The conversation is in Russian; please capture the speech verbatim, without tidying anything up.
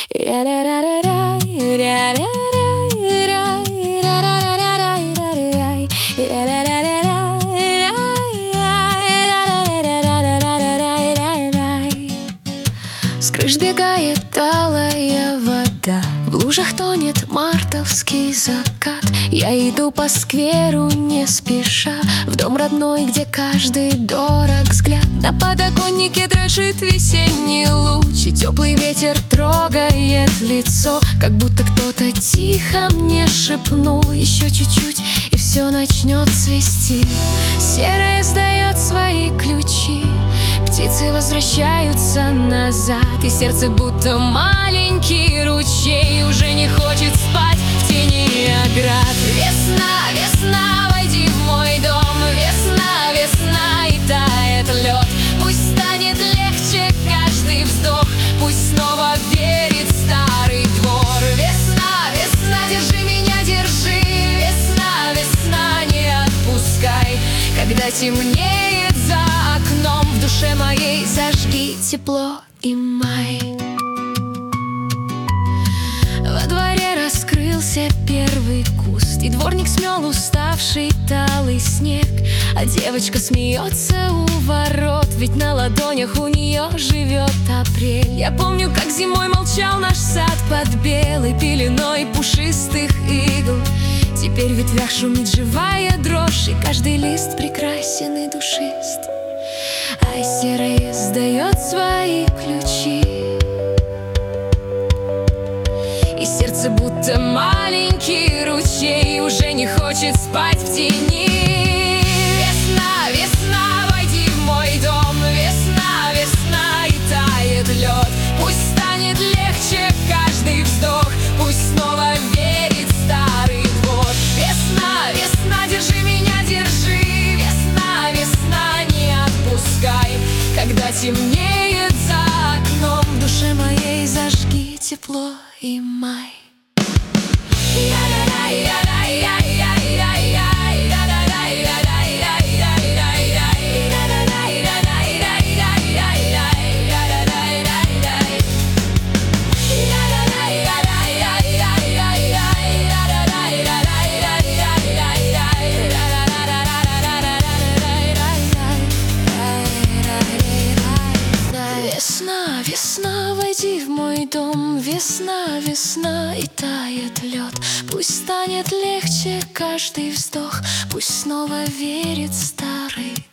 С крыш бегает алая вода, в лужах тонет мартовский закат. Я иду по скверу не спеша, в дом родной, где каждый дорог взгляд. На подоконнике дрожит весенний луч, и теплый ветер трогает лицо, как будто кто-то тихо мне шепнул: еще чуть-чуть, и все начнет цвести. Серая сдает свои ключи, птицы возвращаются назад, и сердце будто маленький ручей уже не хочет спать в тени оград. Весна, весна, войди в мой дом, весна, весна, и тает лед. Пусть станет легче каждый вздох, пусть снова верит старый двор. Весна, весна, держи меня, держи, весна, весна, не отпускай. Когда темнеет за окном, в душе моей зажги тепло и май. Во дворе раскрылся первый куст, и дворник смел уставший талый снег. А девочка смеется у ворот, ведь на ладонях у нее живет апрель. Я помню, как зимой молчал наш сад под белой пеленой пушистых игл. Теперь в ветвях шумит живая дрожь, и каждый лист прекрасен и душист. А серая сдает свои ключи, и сердце будто маленький ручей уже не хочет спать в тени. Весна, весна, войди в мой дом, весна, весна, и тает лед. Пусть станет легче каждый вздох, пусть снова верит старый двор. Весна, весна, держи меня, держи, весна, весна, не отпускай. Когда темнеет за окном, в душе моей зажги тепло и май. Весна, весна, войди в мой дом, весна, весна, и тает лед. Пусть станет легче каждый вздох, пусть снова верит старый